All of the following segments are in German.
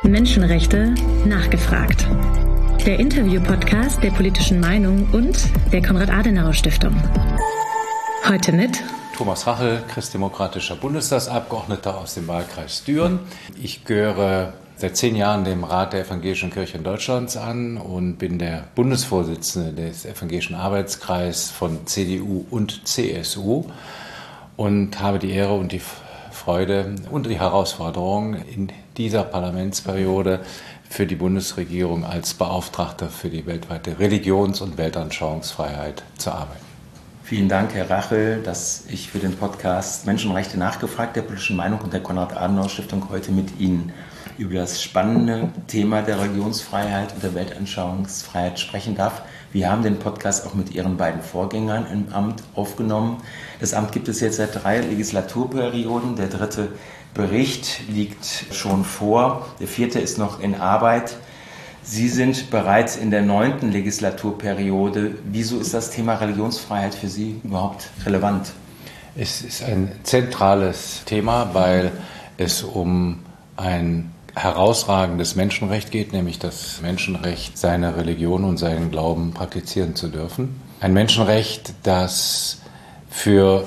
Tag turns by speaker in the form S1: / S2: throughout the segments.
S1: Menschenrechte nachgefragt. Der Interview-Podcast der Politischen Meinung und der Konrad-Adenauer-Stiftung. Heute mit
S2: Thomas Rachel, christdemokratischer Bundestagsabgeordneter aus dem Wahlkreis Düren. Ich gehöre seit 10 Jahren dem Rat der Evangelischen Kirchen Deutschlands an und bin der Bundesvorsitzende des Evangelischen Arbeitskreises von CDU und CSU und habe die Ehre und die Freude und die Herausforderung, in dieser Parlamentsperiode für die Bundesregierung als Beauftragter für die weltweite Religions- und Weltanschauungsfreiheit zu arbeiten.
S3: Vielen Dank, Herr Rachel, dass ich für den Podcast Menschenrechte nachgefragt der Politischen Meinung und der Konrad-Adenauer-Stiftung heute mit Ihnen über das spannende Thema der Religionsfreiheit und der Weltanschauungsfreiheit sprechen darf. Wir haben den Podcast auch mit Ihren beiden Vorgängern im Amt aufgenommen. Das Amt gibt es jetzt seit 3 Legislaturperioden. Der 3. Bericht liegt schon vor. Der 4. ist noch in Arbeit. Sie sind bereits in der 9. Legislaturperiode. Wieso ist das Thema Religionsfreiheit für Sie überhaupt relevant?
S2: Es ist ein zentrales Thema, weil es um ein herausragendes Menschenrecht geht, nämlich das Menschenrecht, seine Religion und seinen Glauben praktizieren zu dürfen. Ein Menschenrecht, das für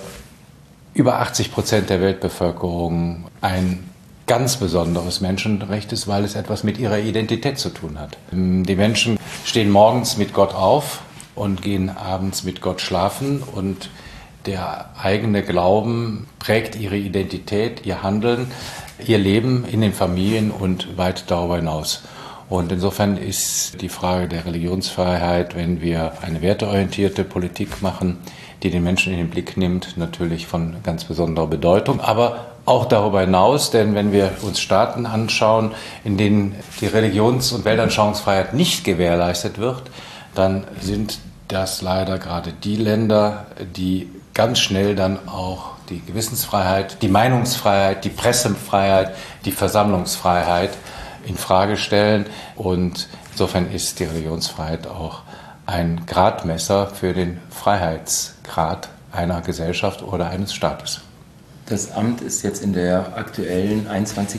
S2: über 80% der Weltbevölkerung ein ganz besonderes Menschenrecht ist, weil es etwas mit ihrer Identität zu tun hat. Die Menschen stehen morgens mit Gott auf und gehen abends mit Gott schlafen und der eigene Glauben prägt ihre Identität, ihr Handeln, ihr Leben in den Familien und weit darüber hinaus. Und insofern ist die Frage der Religionsfreiheit, wenn wir eine werteorientierte Politik machen, die den Menschen in den Blick nimmt, natürlich von ganz besonderer Bedeutung. Aber auch darüber hinaus, denn wenn wir uns Staaten anschauen, in denen die Religions- und Weltanschauungsfreiheit nicht gewährleistet wird, dann sind das leider gerade die Länder, die ganz schnell dann auch die Gewissensfreiheit, die Meinungsfreiheit, die Pressefreiheit, die Versammlungsfreiheit in Frage stellen. Und insofern ist die Religionsfreiheit auch ein Gradmesser für den Freiheitsgrad einer Gesellschaft oder eines Staates.
S3: Das Amt ist jetzt in der aktuellen 21.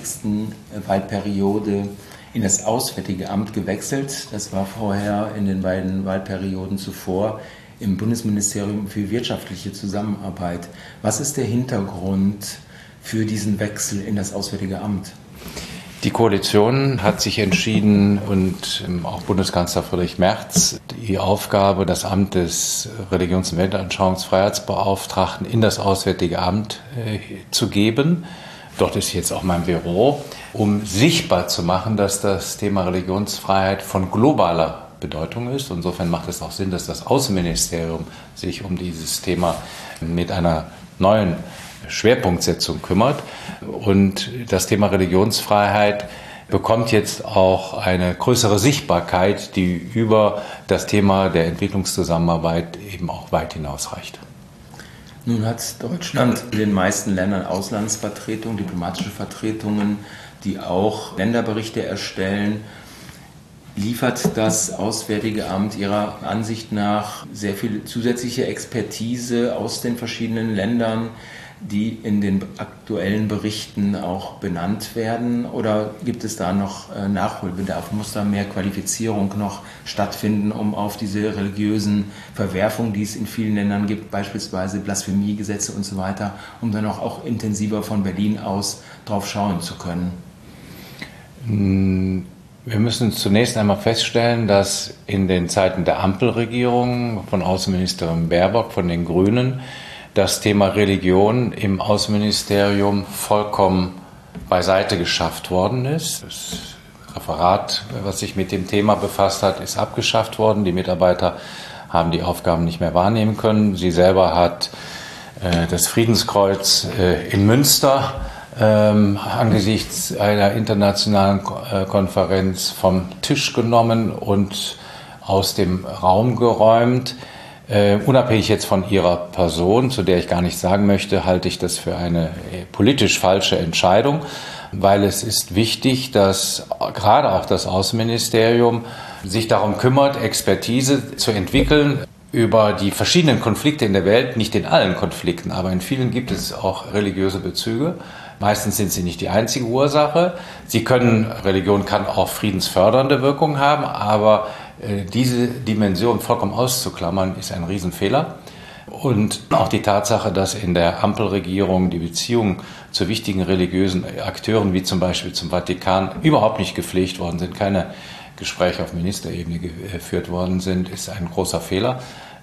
S3: Wahlperiode in das Auswärtige Amt gewechselt. Das war vorher in den beiden Wahlperioden zuvor im Bundesministerium für wirtschaftliche Zusammenarbeit. Was ist der Hintergrund für diesen Wechsel in das Auswärtige Amt?
S2: Die Koalition hat sich entschieden und auch Bundeskanzler Friedrich Merz die Aufgabe, das Amt des Religions- und Weltanschauungsfreiheitsbeauftragten in das Auswärtige Amt zu geben. Dort ist jetzt auch mein Büro, um sichtbar zu machen, dass das Thema Religionsfreiheit von globaler Bedeutung ist. Insofern macht es auch Sinn, dass das Außenministerium sich um dieses Thema mit einer neuen Schwerpunktsetzung kümmert. Und das Thema Religionsfreiheit bekommt jetzt auch eine größere Sichtbarkeit, die über das Thema der Entwicklungszusammenarbeit eben auch weit hinausreicht.
S3: Nun hat Deutschland in den meisten Ländern Auslandsvertretungen, diplomatische Vertretungen, die auch Länderberichte erstellen. Liefert das Auswärtige Amt Ihrer Ansicht nach sehr viel zusätzliche Expertise aus den verschiedenen Ländern, die in den aktuellen Berichten auch benannt werden? Oder gibt es da noch Nachholbedarf? Muss da mehr Qualifizierung noch stattfinden, um auf diese religiösen Verwerfungen, die es in vielen Ländern gibt, beispielsweise Blasphemiegesetze und so weiter, um dann auch intensiver von Berlin aus drauf schauen zu können?
S2: Wir müssen zunächst einmal feststellen, dass in den Zeiten der Ampelregierung von Außenministerin Baerbock von den Grünen das Thema Religion im Außenministerium vollkommen beiseite geschafft worden ist. Das Referat, was sich mit dem Thema befasst hat, ist abgeschafft worden. Die Mitarbeiter haben die Aufgaben nicht mehr wahrnehmen können. Sie selber hat das Friedenskreuz in Münster angesichts einer internationalen Konferenz vom Tisch genommen und aus dem Raum geräumt. Unabhängig jetzt von ihrer Person, zu der ich gar nichts sagen möchte, halte ich das für eine politisch falsche Entscheidung, weil es ist wichtig, dass gerade auch das Außenministerium sich darum kümmert, Expertise zu entwickeln über die verschiedenen Konflikte in der Welt, nicht in allen Konflikten, aber in vielen gibt es auch religiöse Bezüge. Meistens sind sie nicht die einzige Ursache. Religion kann auch friedensfördernde Wirkung haben, aber diese Dimension vollkommen auszuklammern, ist ein Riesenfehler. Und auch die Tatsache, dass in der Ampelregierung die Beziehungen zu wichtigen religiösen Akteuren, wie zum Beispiel zum Vatikan, überhaupt nicht gepflegt worden sind, keine Gespräche auf Ministerebene geführt worden sind, ist ein großer Fehler.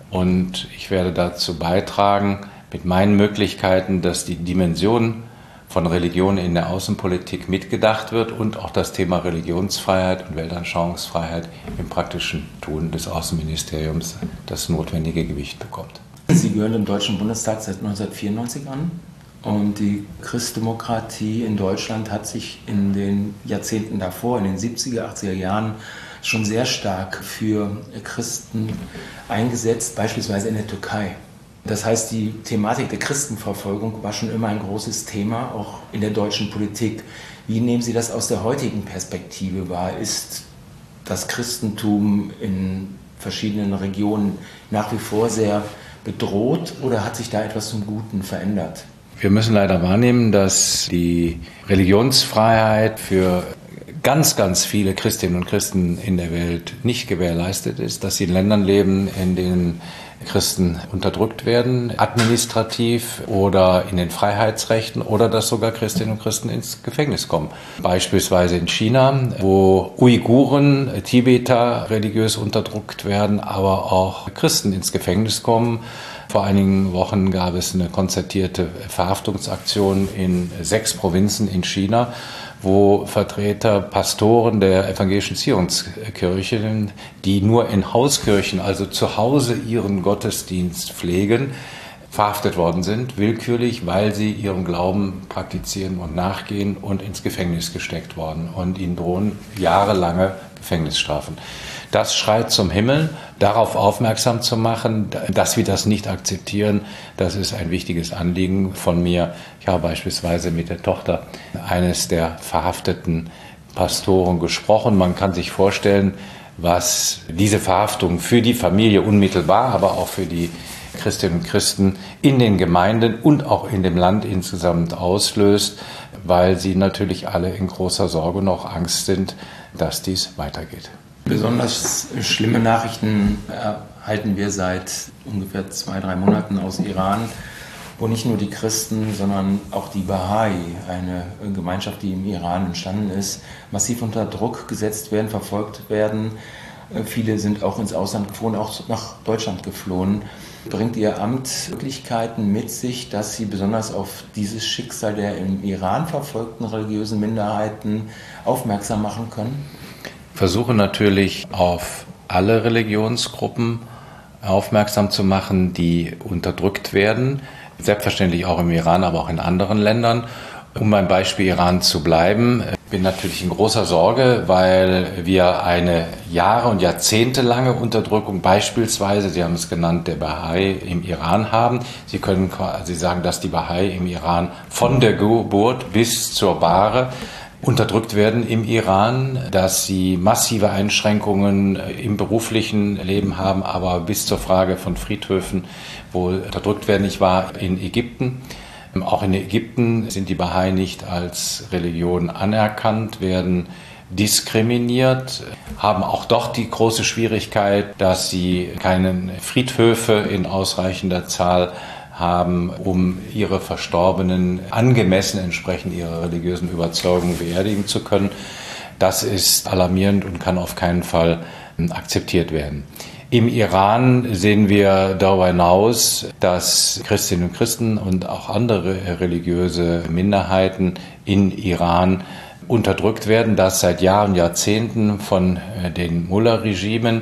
S2: Und ich werde dazu beitragen, mit meinen Möglichkeiten, dass die Dimension von Religion in der Außenpolitik mitgedacht wird und auch das Thema Religionsfreiheit und Weltanschauungsfreiheit im praktischen Tun des Außenministeriums das notwendige Gewicht bekommt.
S3: Sie gehören dem Deutschen Bundestag seit 1994 an und die Christdemokratie in Deutschland hat sich in den Jahrzehnten davor, in den 70er, 80er Jahren, schon sehr stark für Christen eingesetzt, beispielsweise in der Türkei. Das heißt, die Thematik der Christenverfolgung war schon immer ein großes Thema, auch in der deutschen Politik. Wie nehmen Sie das aus der heutigen Perspektive wahr? Ist das Christentum in verschiedenen Regionen nach wie vor sehr bedroht oder hat sich da etwas zum Guten verändert?
S2: Wir müssen leider wahrnehmen, dass die Religionsfreiheit für ganz, ganz viele Christinnen und Christen in der Welt nicht gewährleistet ist, dass sie in Ländern leben, in denen Christen unterdrückt werden, administrativ oder in den Freiheitsrechten oder dass sogar Christinnen und Christen ins Gefängnis kommen. Beispielsweise in China, wo Uiguren, Tibeter religiös unterdrückt werden, aber auch Christen ins Gefängnis kommen. Vor einigen Wochen gab es eine konzertierte Verhaftungsaktion in 6 Provinzen in China, wo Vertreter, Pastoren der evangelischen Zionskirche, die nur in Hauskirchen, also zu Hause ihren Gottesdienst pflegen, verhaftet worden sind, willkürlich, weil sie ihrem Glauben praktizieren und nachgehen und ins Gefängnis gesteckt worden. Und ihnen drohen jahrelange Gefängnisstrafen. Das schreit zum Himmel, darauf aufmerksam zu machen, dass wir das nicht akzeptieren. Das ist ein wichtiges Anliegen von mir. Ich habe beispielsweise mit der Tochter eines der verhafteten Pastoren gesprochen. Man kann sich vorstellen, was diese Verhaftung für die Familie unmittelbar, aber auch für die Christinnen und Christen in den Gemeinden und auch in dem Land insgesamt auslöst, weil sie natürlich alle in großer Sorge und auch Angst sind, dass dies weitergeht.
S3: Besonders schlimme Nachrichten erhalten wir seit ungefähr 2-3 Monaten aus Iran, wo nicht nur die Christen, sondern auch die Bahai, eine Gemeinschaft, die im Iran entstanden ist, massiv unter Druck gesetzt werden, verfolgt werden. Viele sind auch ins Ausland geflohen, auch nach Deutschland geflohen. Bringt Ihr Amt Möglichkeiten mit sich, dass Sie besonders auf dieses Schicksal der im Iran verfolgten religiösen Minderheiten aufmerksam machen können?
S2: Versuche natürlich auf alle Religionsgruppen aufmerksam zu machen, die unterdrückt werden. Selbstverständlich auch im Iran, aber auch in anderen Ländern. Um beim Beispiel Iran zu bleiben, bin natürlich in großer Sorge, weil wir eine Jahre- und jahrzehntelange Unterdrückung beispielsweise, Sie haben es genannt, der Bahai im Iran haben. Sie können quasi sagen, dass die Bahai im Iran von der Geburt bis zur Bahre unterdrückt werden im Iran, dass sie massive Einschränkungen im beruflichen Leben haben, aber bis zur Frage von Friedhöfen wohl unterdrückt werden. Ich war in Ägypten. Auch in Ägypten sind die Bahai nicht als Religion anerkannt, werden diskriminiert, haben auch dort die große Schwierigkeit, dass sie keine Friedhöfe in ausreichender Zahl haben, um ihre Verstorbenen angemessen entsprechend ihrer religiösen Überzeugung beerdigen zu können. Das ist alarmierend und kann auf keinen Fall akzeptiert werden. Im Iran sehen wir darüber hinaus, dass Christinnen und Christen und auch andere religiöse Minderheiten in Iran unterdrückt werden, das seit Jahren, Jahrzehnten von den Mullah-Regimen.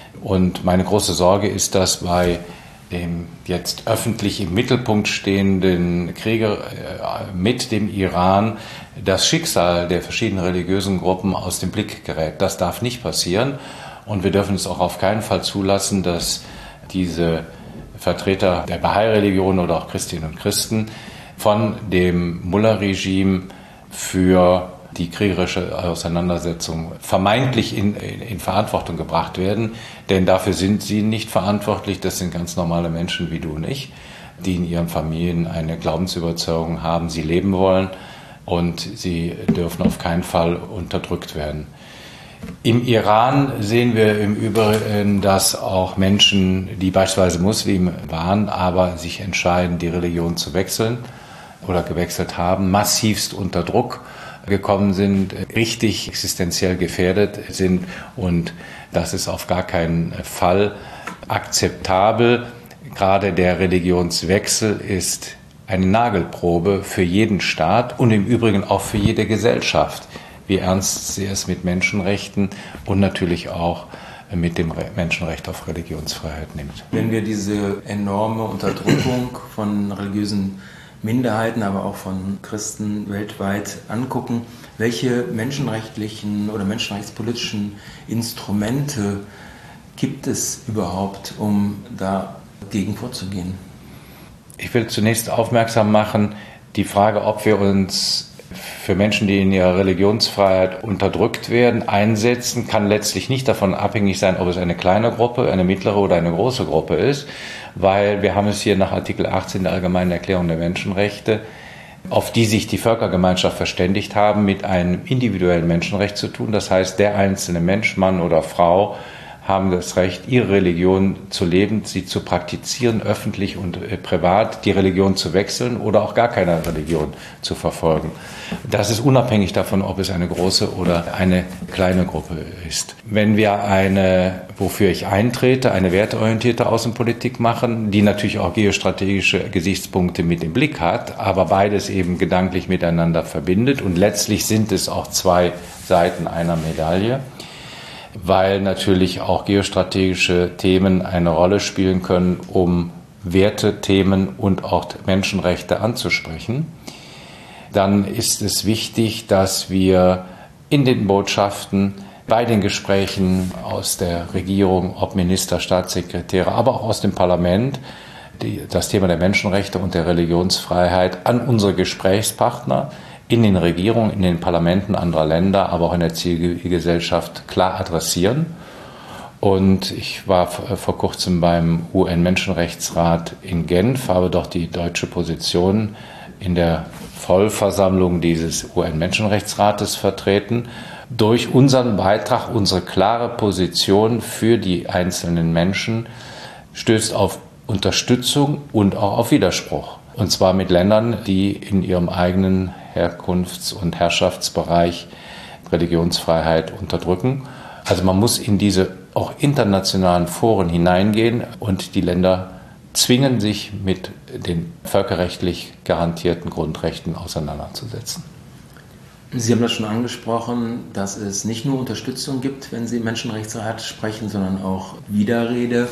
S2: Und meine große Sorge ist, dass bei dem jetzt öffentlich im Mittelpunkt stehenden Kriege mit dem Iran das Schicksal der verschiedenen religiösen Gruppen aus dem Blick gerät. Das darf nicht passieren und wir dürfen es auch auf keinen Fall zulassen, dass diese Vertreter der Bahai-Religion oder auch Christinnen und Christen von dem Mullah-Regime für die kriegerische Auseinandersetzung vermeintlich in Verantwortung gebracht werden. Denn dafür sind sie nicht verantwortlich. Das sind ganz normale Menschen wie du und ich, die in ihren Familien eine Glaubensüberzeugung haben, sie leben wollen. und sie dürfen auf keinen Fall unterdrückt werden. Im Iran sehen wir im Übrigen, dass auch Menschen, die beispielsweise Muslim waren, aber sich entscheiden, die Religion zu wechseln oder gewechselt haben, massivst unter Druck gekommen sind, richtig existenziell gefährdet sind, und das ist auf gar keinen Fall akzeptabel. Gerade der Religionswechsel ist eine Nagelprobe für jeden Staat und im Übrigen auch für jede Gesellschaft, wie ernst sie es mit Menschenrechten und natürlich auch mit dem Menschenrecht auf Religionsfreiheit nimmt.
S3: Wenn wir diese enorme Unterdrückung von religiösen Minderheiten, aber auch von Christen weltweit angucken, welche menschenrechtlichen oder menschenrechtspolitischen Instrumente gibt es überhaupt, um dagegen vorzugehen?
S2: Ich will zunächst aufmerksam machen, die Frage, ob wir uns für Menschen, die in ihrer Religionsfreiheit unterdrückt werden, einsetzen, kann letztlich nicht davon abhängig sein, ob es eine kleine Gruppe, eine mittlere oder eine große Gruppe ist, weil wir haben es hier nach Artikel 18 der Allgemeinen Erklärung der Menschenrechte, auf die sich die Völkergemeinschaft verständigt haben, mit einem individuellen Menschenrecht zu tun. Das heißt, der einzelne Mensch, Mann oder Frau, haben das Recht, ihre Religion zu leben, sie zu praktizieren, öffentlich und privat, die Religion zu wechseln oder auch gar keine Religion zu verfolgen. Das ist unabhängig davon, ob es eine große oder eine kleine Gruppe ist. Wenn wir wofür ich eintrete, eine werteorientierte Außenpolitik machen, die natürlich auch geostrategische Gesichtspunkte mit im Blick hat, aber beides eben gedanklich miteinander verbindet, und letztlich sind es auch zwei Seiten einer Medaille, weil natürlich auch geostrategische Themen eine Rolle spielen können, um Wertethemen und auch Menschenrechte anzusprechen. Dann ist es wichtig, dass wir in den Botschaften, bei den Gesprächen aus der Regierung, ob Minister, Staatssekretäre, aber auch aus dem Parlament, das Thema der Menschenrechte und der Religionsfreiheit an unsere Gesprächspartner in den Regierungen, in den Parlamenten anderer Länder, aber auch in der Zivilgesellschaft klar adressieren. Und ich war vor kurzem beim UN-Menschenrechtsrat in Genf, habe dort die deutsche Position in der Vollversammlung dieses UN-Menschenrechtsrates vertreten. Durch unseren Beitrag, unsere klare Position für die einzelnen Menschen stößt auf Unterstützung und auch auf Widerspruch. Und zwar mit Ländern, die in ihrem eigenen Herkunfts- und Herrschaftsbereich Religionsfreiheit unterdrücken. Also man muss in diese auch internationalen Foren hineingehen und die Länder zwingen, sich mit den völkerrechtlich garantierten Grundrechten auseinanderzusetzen.
S3: Sie haben das schon angesprochen, dass es nicht nur Unterstützung gibt, wenn Sie Menschenrechtsrat sprechen, sondern auch Widerrede.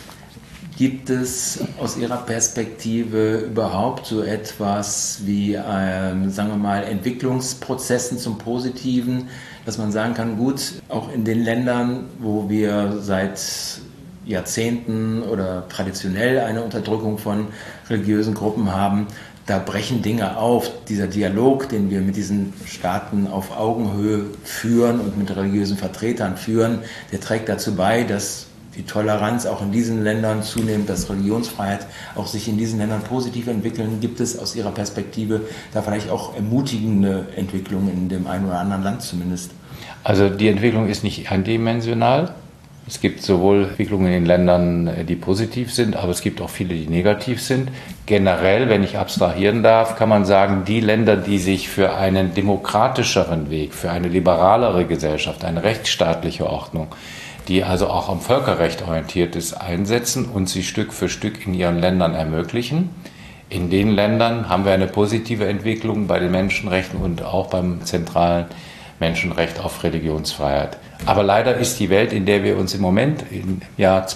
S3: Gibt es aus Ihrer Perspektive überhaupt so etwas wie, sagen wir mal, Entwicklungsprozessen zum Positiven, dass man sagen kann, gut, auch in den Ländern, wo wir seit Jahrzehnten oder traditionell eine Unterdrückung von religiösen Gruppen haben, da brechen Dinge auf. Dieser Dialog, den wir mit diesen Staaten auf Augenhöhe führen und mit religiösen Vertretern führen, der trägt dazu bei, dass die Toleranz auch in diesen Ländern zunimmt, dass Religionsfreiheit auch sich in diesen Ländern positiv entwickeln. Gibt es aus Ihrer Perspektive da vielleicht auch ermutigende Entwicklungen in dem einen oder anderen Land zumindest?
S2: Also die Entwicklung ist nicht eindimensional. Es gibt sowohl Entwicklungen in Ländern, die positiv sind, aber es gibt auch viele, die negativ sind. Generell, wenn ich abstrahieren darf, kann man sagen, die Länder, die sich für einen demokratischeren Weg, für eine liberalere Gesellschaft, eine rechtsstaatliche Ordnung, die also auch am Völkerrecht orientiert ist, einsetzen und sie Stück für Stück in ihren Ländern ermöglichen. In den Ländern haben wir eine positive Entwicklung bei den Menschenrechten und auch beim zentralen Menschenrecht auf Religionsfreiheit. Aber leider ist die Welt, in der wir uns im Moment im Jahr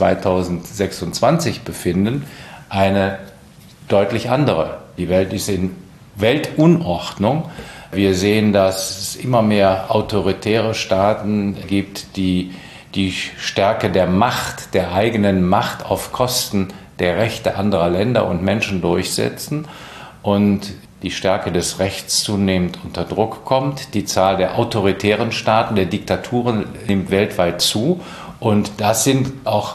S2: 2026 befinden, eine deutlich andere. Die Welt ist in Weltunordnung. Wir sehen, dass es immer mehr autoritäre Staaten gibt, die die Stärke der Macht, der eigenen Macht auf Kosten der Rechte anderer Länder und Menschen durchsetzen und die Stärke des Rechts zunehmend unter Druck kommt. Die Zahl der autoritären Staaten, der Diktaturen nimmt weltweit zu. Und das sind auch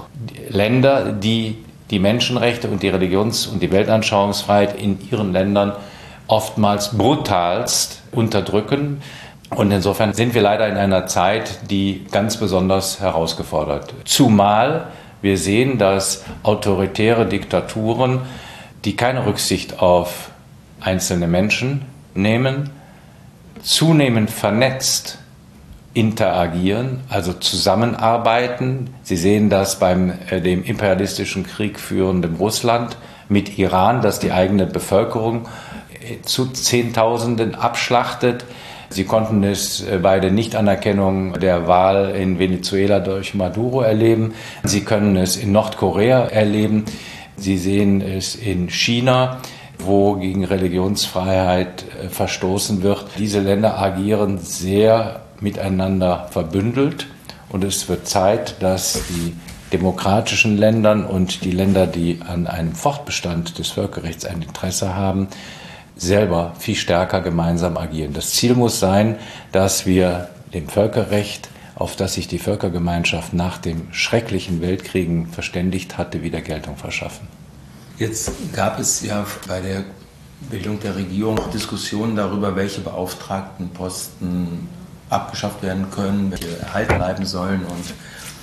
S2: Länder, die die Menschenrechte und die Religions- und die Weltanschauungsfreiheit in ihren Ländern oftmals brutalst unterdrücken. Und insofern sind wir leider in einer Zeit, die ganz besonders herausgefordert. Zumal wir sehen, dass autoritäre Diktaturen, die keine Rücksicht auf einzelne Menschen nehmen, zunehmend vernetzt interagieren, also zusammenarbeiten. Sie sehen das beim dem imperialistischen Krieg führenden Russland mit Iran, das die eigene Bevölkerung zu Zehntausenden abschlachtet. Sie konnten es bei der Nichtanerkennung der Wahl in Venezuela durch Maduro erleben. Sie können es in Nordkorea erleben. Sie sehen es in China, wo gegen Religionsfreiheit verstoßen wird. Diese Länder agieren sehr miteinander verbündelt. Und es wird Zeit, dass die demokratischen Länder und die Länder, die an einem Fortbestand des Völkerrechts ein Interesse haben, selber viel stärker gemeinsam agieren. Das Ziel muss sein, dass wir dem Völkerrecht, auf das sich die Völkergemeinschaft nach dem schrecklichen Weltkriegen verständigt hatte, wieder Geltung verschaffen.
S3: Jetzt gab es ja bei der Bildung der Regierung Diskussionen darüber, welche Beauftragtenposten abgeschafft werden können, welche erhalten bleiben sollen. Und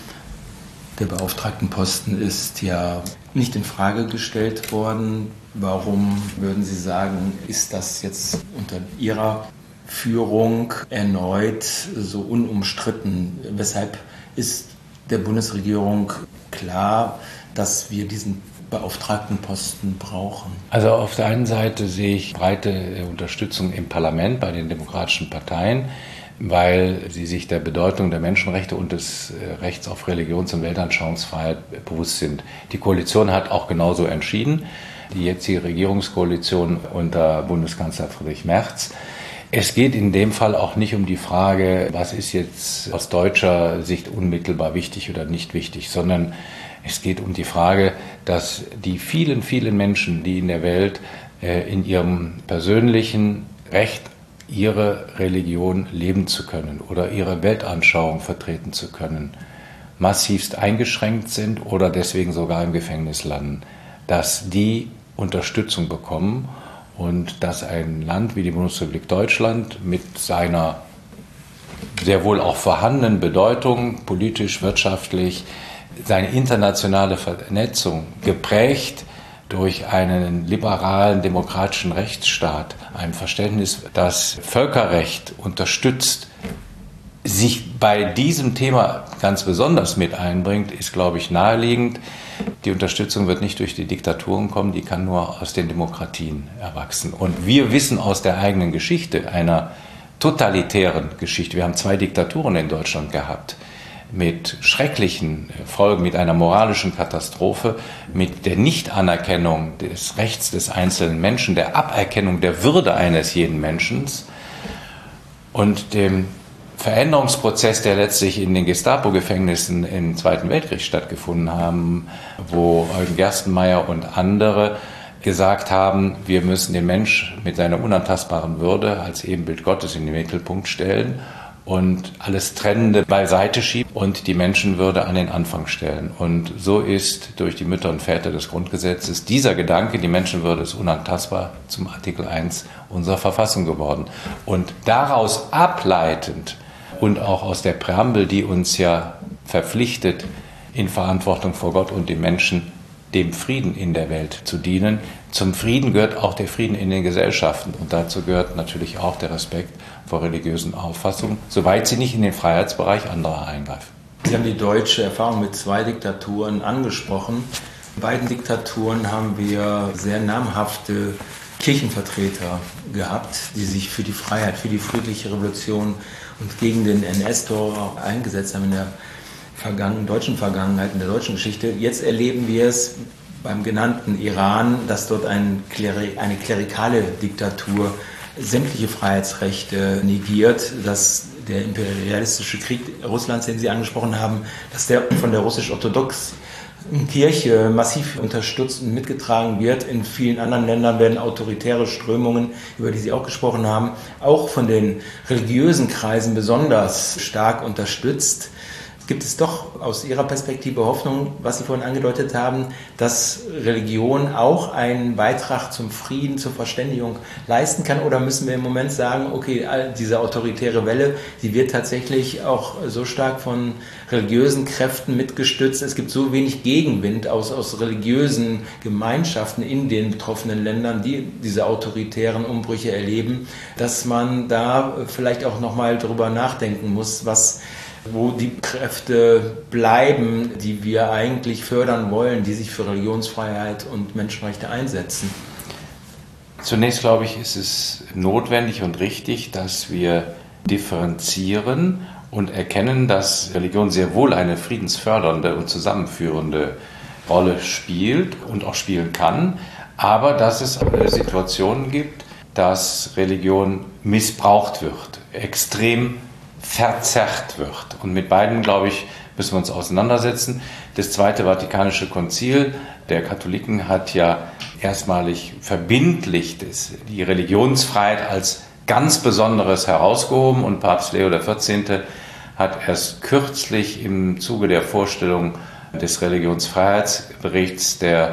S3: der Beauftragtenposten ist ja nicht in Frage gestellt worden. Warum würden Sie sagen, ist das jetzt unter Ihrer Führung erneut so unumstritten? Weshalb ist der Bundesregierung klar, dass wir diesen Beauftragtenposten brauchen?
S2: Also auf der einen Seite sehe ich breite Unterstützung im Parlament bei den demokratischen Parteien, weil sie sich der Bedeutung der Menschenrechte und des Rechts auf Religions- und Weltanschauungsfreiheit bewusst sind. Die Koalition hat auch genauso entschieden, die jetzige Regierungskoalition unter Bundeskanzler Friedrich Merz. Es geht in dem Fall auch nicht um die Frage, was ist jetzt aus deutscher Sicht unmittelbar wichtig oder nicht wichtig, sondern es geht um die Frage, dass die vielen, vielen Menschen, die in der Welt in ihrem persönlichen Recht, ihre Religion leben zu können oder ihre Weltanschauung vertreten zu können, massivst eingeschränkt sind oder deswegen sogar im Gefängnis landen, dass die Unterstützung bekommen und dass ein Land wie die Bundesrepublik Deutschland mit seiner sehr wohl auch vorhandenen Bedeutung, politisch, wirtschaftlich, seine internationale Vernetzung geprägt durch einen liberalen, demokratischen Rechtsstaat, ein Verständnis, das Völkerrecht unterstützt, sich bei diesem Thema ganz besonders mit einbringt, ist, glaube ich, naheliegend. Die Unterstützung wird nicht durch die Diktaturen kommen, die kann nur aus den Demokratien erwachsen. Und wir wissen aus der eigenen Geschichte, einer totalitären Geschichte, wir haben 2 Diktaturen in Deutschland gehabt, mit schrecklichen Folgen, mit einer moralischen Katastrophe, mit der Nichtanerkennung des Rechts des einzelnen Menschen, der Aberkennung der Würde eines jeden Menschen und dem Veränderungsprozess, der letztlich in den Gestapo-Gefängnissen im Zweiten Weltkrieg stattgefunden haben, wo Eugen Gerstenmaier und andere gesagt haben, wir müssen den Mensch mit seiner unantastbaren Würde als Ebenbild Gottes in den Mittelpunkt stellen und alles Trennende beiseite schieben und die Menschenwürde an den Anfang stellen. Und so ist durch die Mütter und Väter des Grundgesetzes dieser Gedanke, die Menschenwürde ist unantastbar, zum Artikel 1 unserer Verfassung geworden. Und daraus ableitend und auch aus der Präambel, die uns ja verpflichtet, in Verantwortung vor Gott und den Menschen dem Frieden in der Welt zu dienen. Zum Frieden gehört auch der Frieden in den Gesellschaften und dazu gehört natürlich auch der Respekt vor religiösen Auffassungen, soweit sie nicht in den Freiheitsbereich anderer eingreifen.
S3: Sie haben die deutsche Erfahrung mit 2 Diktaturen angesprochen. In beiden Diktaturen haben wir sehr namhafte Kirchenvertreter gehabt, die sich für die Freiheit, für die friedliche Revolution und gegen den NS-Terror eingesetzt haben in der deutschen Vergangenheit, in der deutschen Geschichte. Jetzt erleben wir es beim genannten Iran, dass dort eine klerikale Diktatur sämtliche Freiheitsrechte negiert, dass der imperialistische Krieg Russlands, den Sie angesprochen haben, dass der von der russisch-orthodoxen Kirche massiv unterstützt und mitgetragen wird. In vielen anderen Ländern werden autoritäre Strömungen, über die Sie auch gesprochen haben, auch von den religiösen Kreisen besonders stark unterstützt. Gibt es doch aus Ihrer Perspektive Hoffnung, was Sie vorhin angedeutet haben, dass Religion auch einen Beitrag zum Frieden, zur Verständigung leisten kann? Oder müssen wir im Moment sagen, okay, diese autoritäre Welle, die wird tatsächlich auch so stark von religiösen Kräften mitgestützt. Es gibt so wenig Gegenwind aus religiösen Gemeinschaften in den betroffenen Ländern, die diese autoritären Umbrüche erleben, dass man da vielleicht auch nochmal drüber nachdenken muss, wo die Kräfte bleiben, die wir eigentlich fördern wollen, die sich für Religionsfreiheit und Menschenrechte einsetzen.
S2: Zunächst glaube ich, ist es notwendig und richtig, dass wir differenzieren und erkennen, dass Religion sehr wohl eine friedensfördernde und zusammenführende Rolle spielt und auch spielen kann, aber dass es Situationen gibt, dass Religion missbraucht wird, extrem verzerrt wird. Und mit beiden, glaube ich, müssen wir uns auseinandersetzen. Das Zweite Vatikanische Konzil der Katholiken hat ja erstmalig verbindlich die Religionsfreiheit als ganz Besonderes herausgehoben und Papst Leo XIV. Hat erst kürzlich im Zuge der Vorstellung des Religionsfreiheitsberichts der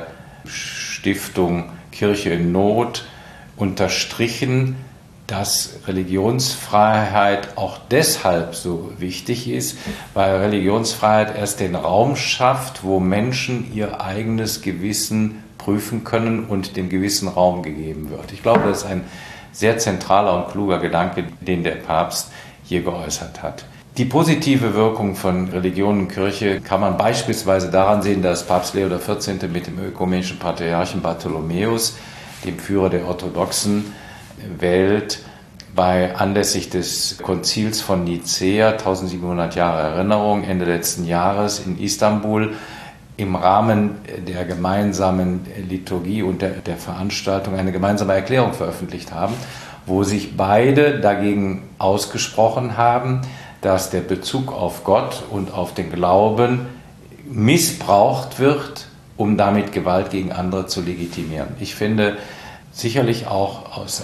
S2: Stiftung Kirche in Not unterstrichen, dass Religionsfreiheit auch deshalb so wichtig ist, weil Religionsfreiheit erst den Raum schafft, wo Menschen ihr eigenes Gewissen prüfen können und dem Gewissen Raum gegeben wird. Ich glaube, das ist ein sehr zentraler und kluger Gedanke, den der Papst hier geäußert hat. Die positive Wirkung von Religion und Kirche kann man beispielsweise daran sehen, dass Papst Leo XIV. Mit dem ökumenischen Patriarchen Bartholomäus, dem Führer der orthodoxen Welt, anlässlich des Konzils von Nicäa, 1700 Jahre Erinnerung, Ende letzten Jahres in Istanbul, im Rahmen der gemeinsamen Liturgie und der Veranstaltung eine gemeinsame Erklärung veröffentlicht haben, wo sich beide dagegen ausgesprochen haben, dass der Bezug auf Gott und auf den Glauben missbraucht wird, um damit Gewalt gegen andere zu legitimieren. Ich finde sicherlich auch aus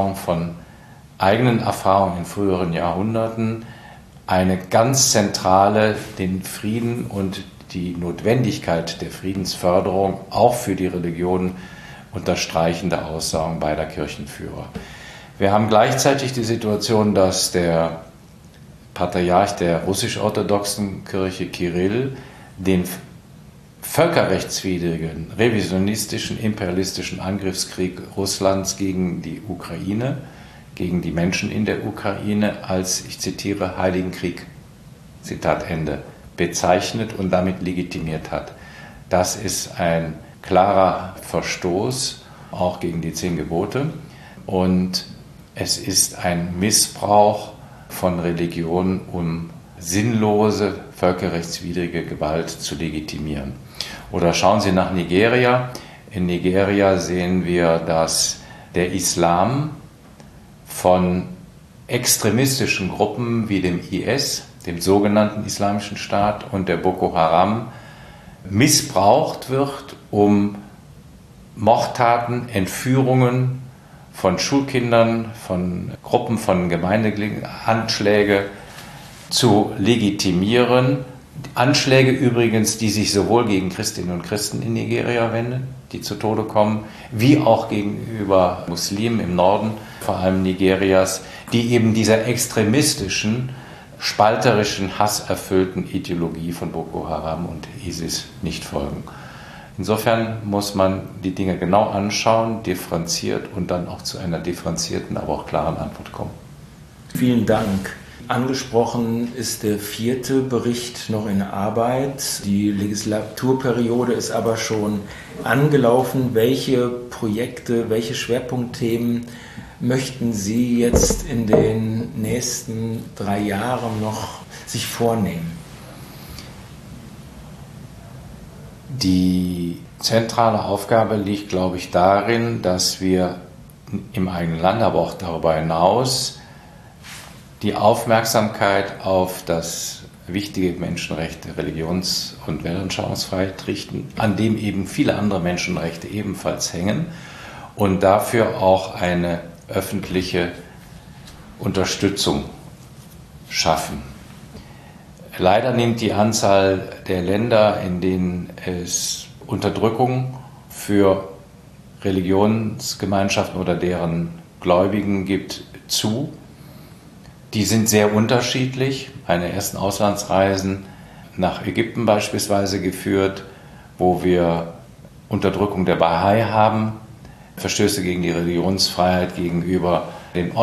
S2: eigenen Erfahrungen in früheren Jahrhunderten eine ganz zentrale, den Frieden und die Notwendigkeit der Friedensförderung auch für die Religion unterstreichende Aussagen beider Kirchenführer. Wir haben gleichzeitig die Situation, dass der Patriarch der russisch-orthodoxen Kirche Kirill den völkerrechtswidrigen, revisionistischen, imperialistischen Angriffskrieg Russlands gegen die Ukraine, gegen die Menschen in der Ukraine als, ich zitiere, Heiligen Krieg, Zitat Ende, bezeichnet und damit legitimiert hat. Das ist ein klarer Verstoß auch gegen die 10 Gebote und es ist ein Missbrauch von Religion, um sinnlose, völkerrechtswidrige Gewalt zu legitimieren. Oder schauen Sie nach Nigeria. In Nigeria sehen wir, dass der Islam von extremistischen Gruppen wie dem IS, dem sogenannten Islamischen Staat, und der Boko Haram missbraucht wird, um Mordtaten, Entführungen von Schulkindern, von Gruppen von Gemeindegliedern, Anschläge zu legitimieren. Anschläge übrigens, die sich sowohl gegen Christinnen und Christen in Nigeria wenden, die zu Tode kommen, wie auch gegenüber Muslimen im Norden, vor allem Nigerias, die eben dieser extremistischen, spalterischen, hasserfüllten Ideologie von Boko Haram und ISIS nicht folgen. Insofern muss man die Dinge genau anschauen, differenziert und dann auch zu einer differenzierten, aber auch klaren Antwort kommen.
S3: Vielen Dank. Angesprochen ist der 4. Bericht noch in Arbeit. Die Legislaturperiode ist aber schon angelaufen. Welche Projekte, welche Schwerpunktthemen möchten Sie jetzt in den nächsten 3 Jahren noch sich vornehmen?
S2: Die zentrale Aufgabe liegt, glaube ich, darin, dass wir im eigenen Land, aber auch darüber hinaus die Aufmerksamkeit auf das wichtige Menschenrecht der Religions- und Weltanschauungsfreiheit richten, an dem eben viele andere Menschenrechte ebenfalls hängen und dafür auch eine öffentliche Unterstützung schaffen. Leider nimmt die Anzahl der Länder, in denen es Unterdrückung für Religionsgemeinschaften oder deren Gläubigen gibt, zu. Die sind sehr unterschiedlich. Meine ersten Auslandsreisen nach Ägypten beispielsweise geführt, wo wir Unterdrückung der Bahai haben, Verstöße gegen die Religionsfreiheit gegenüber den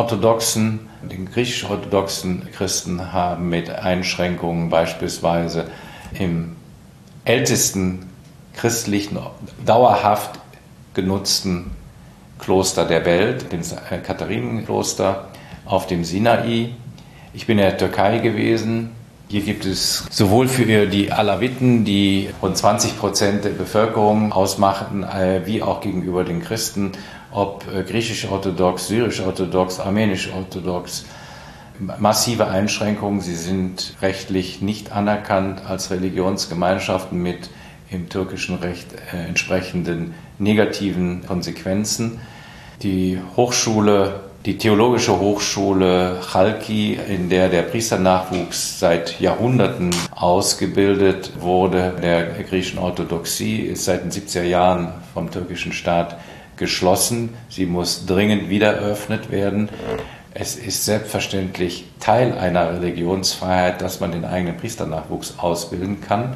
S2: griechisch-orthodoxen Christen haben, mit Einschränkungen beispielsweise im ältesten christlichen, dauerhaft genutzten Kloster der Welt, dem Katharinenkloster auf dem Sinai. Ich bin in der Türkei gewesen. Hier gibt es sowohl für die Alawiten, die rund 20% der Bevölkerung ausmachten, wie auch gegenüber den Christen, ob griechisch-orthodox, syrisch-orthodox, armenisch-orthodox, massive Einschränkungen. Sie sind rechtlich nicht anerkannt als Religionsgemeinschaften mit im türkischen Recht entsprechenden negativen Konsequenzen. Die Theologische Hochschule Chalki, in der der Priesternachwuchs seit Jahrhunderten ausgebildet wurde, der griechischen Orthodoxie, ist seit den 70er Jahren vom türkischen Staat geschlossen. Sie muss dringend wieder eröffnet werden. Es ist selbstverständlich Teil einer Religionsfreiheit, dass man den eigenen Priesternachwuchs ausbilden kann.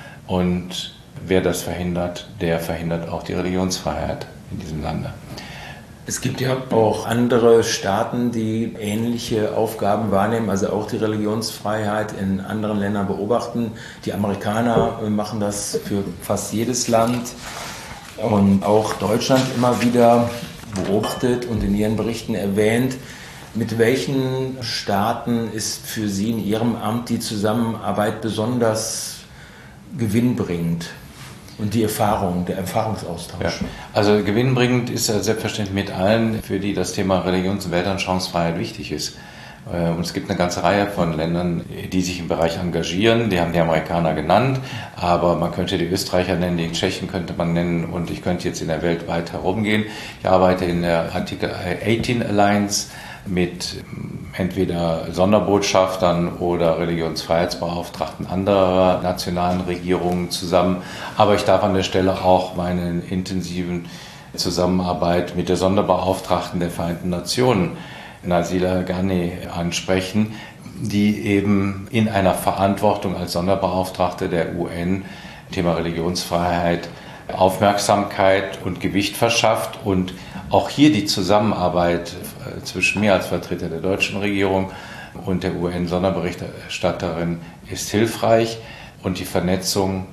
S2: Und wer das verhindert, der verhindert auch die Religionsfreiheit in diesem Lande.
S3: Es gibt ja auch andere Staaten, die ähnliche Aufgaben wahrnehmen, also auch die Religionsfreiheit in anderen Ländern beobachten. Die Amerikaner machen das für fast jedes Land und auch Deutschland immer wieder beobachtet und in ihren Berichten erwähnt. Mit welchen Staaten ist für Sie in Ihrem Amt die Zusammenarbeit besonders gewinnbringend? Und die Erfahrung, der Erfahrungsaustausch.
S2: Ja, also gewinnbringend ist ja selbstverständlich mit allen, für die das Thema Religions- und Weltanschauungsfreiheit wichtig ist. Und es gibt eine ganze Reihe von Ländern, die sich im Bereich engagieren. Die haben die Amerikaner genannt, aber man könnte die Österreicher nennen, die Tschechen könnte man nennen und ich könnte jetzt in der Welt weit herumgehen. Ich arbeite in der Artikel 18 Alliance mit entweder Sonderbotschaftern oder Religionsfreiheitsbeauftragten anderer nationalen Regierungen zusammen. Aber ich darf an der Stelle auch meine intensiven Zusammenarbeit mit der Sonderbeauftragten der Vereinten Nationen, Nazila Ghani, ansprechen, die eben in einer Verantwortung als Sonderbeauftragte der UN Thema Religionsfreiheit Aufmerksamkeit und Gewicht verschafft und auch hier die Zusammenarbeit zwischen mir als Vertreter der deutschen Regierung und der UN-Sonderberichterstatterin ist hilfreich und die Vernetzung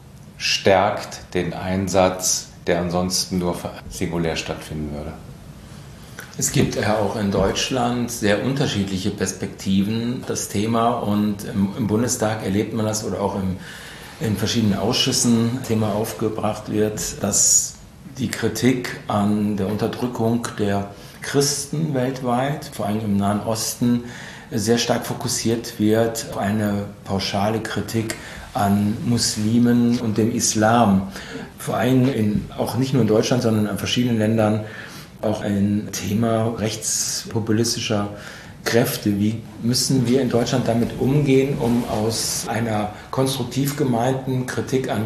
S2: stärkt den Einsatz, der ansonsten nur singulär stattfinden würde.
S3: Es gibt ja auch in Deutschland sehr unterschiedliche Perspektiven, das Thema, und im Bundestag erlebt man das oder auch in verschiedenen Ausschüssen Thema aufgebracht wird, dass die Kritik an der Unterdrückung der Christen weltweit, vor allem im Nahen Osten, sehr stark fokussiert wird auf eine pauschale Kritik an Muslimen und dem Islam. Vor allem auch nicht nur in Deutschland, sondern in verschiedenen Ländern auch ein Thema rechtspopulistischer Kräfte. Wie müssen wir in Deutschland damit umgehen, um aus einer konstruktiv gemeinten Kritik an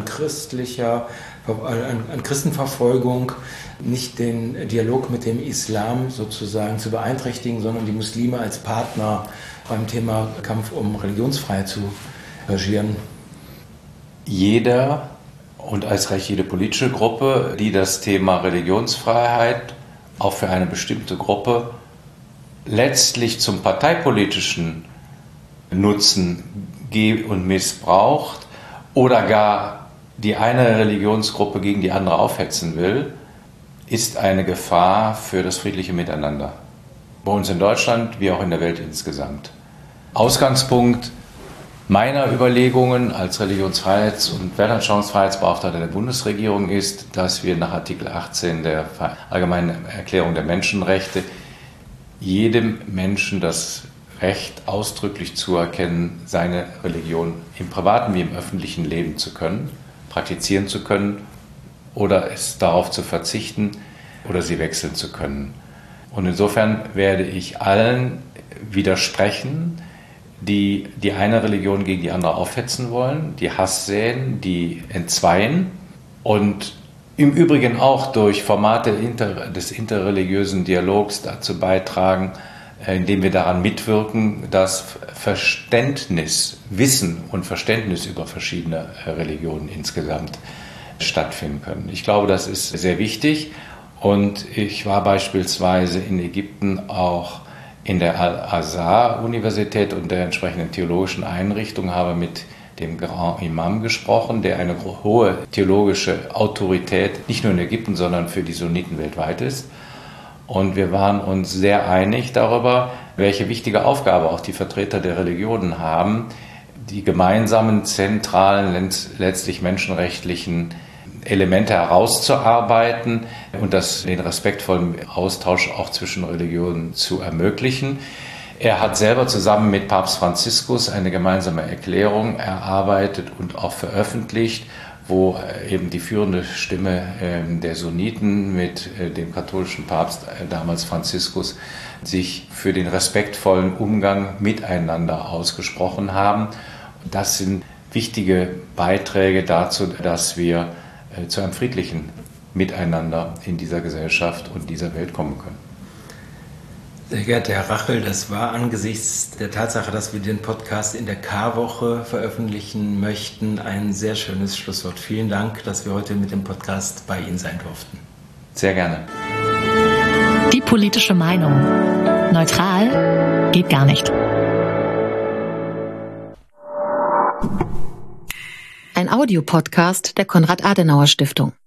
S3: Christenverfolgung nicht den Dialog mit dem Islam sozusagen zu beeinträchtigen, sondern die Muslime als Partner beim Thema Kampf um Religionsfreiheit zu engagieren?
S2: Jeder und als recht jede politische Gruppe, die das Thema Religionsfreiheit auch für eine bestimmte Gruppe letztlich zum parteipolitischen Nutzen und missbraucht oder gar die eine Religionsgruppe gegen die andere aufhetzen will, ist eine Gefahr für das friedliche Miteinander. Bei uns in Deutschland wie auch in der Welt insgesamt. Ausgangspunkt meiner Überlegungen als Religionsfreiheits- und Weltanschauungsfreiheitsbeauftragter der Bundesregierung ist, dass wir nach Artikel 18 der Allgemeinen Erklärung der Menschenrechte jedem Menschen das Recht ausdrücklich zuerkennen, seine Religion im privaten wie im öffentlichen leben zu können, praktizieren zu können oder es darauf zu verzichten oder sie wechseln zu können. Und insofern werde ich allen widersprechen, die die eine Religion gegen die andere aufhetzen wollen, die Hass säen, die entzweien und im Übrigen auch durch Formate des interreligiösen Dialogs dazu beitragen, indem wir daran mitwirken, dass Wissen und Verständnis über verschiedene Religionen insgesamt stattfinden können. Ich glaube, das ist sehr wichtig und ich war beispielsweise in Ägypten auch in der Al-Azhar-Universität und der entsprechenden theologischen Einrichtung, habe mit dem Grand Imam gesprochen, der eine hohe theologische Autorität nicht nur in Ägypten, sondern für die Sunniten weltweit ist. Und wir waren uns sehr einig darüber, welche wichtige Aufgabe auch die Vertreter der Religionen haben, die gemeinsamen, zentralen, letztlich menschenrechtlichen Elemente herauszuarbeiten und den respektvollen Austausch auch zwischen Religionen zu ermöglichen. Er hat selber zusammen mit Papst Franziskus eine gemeinsame Erklärung erarbeitet und auch veröffentlicht, wo eben die führende Stimme der Sunniten mit dem katholischen Papst, damals Franziskus, sich für den respektvollen Umgang miteinander ausgesprochen haben. Das sind wichtige Beiträge dazu, dass wir zu einem friedlichen Miteinander in dieser Gesellschaft und dieser Welt kommen können.
S3: Sehr geehrter Herr Rachel, das war angesichts der Tatsache, dass wir den Podcast in der Karwoche veröffentlichen möchten, ein sehr schönes Schlusswort. Vielen Dank, dass wir heute mit dem Podcast bei Ihnen sein durften.
S2: Sehr gerne.
S1: Die politische Meinung. Neutral geht gar nicht.
S4: Ein Audiopodcast der Konrad-Adenauer-Stiftung.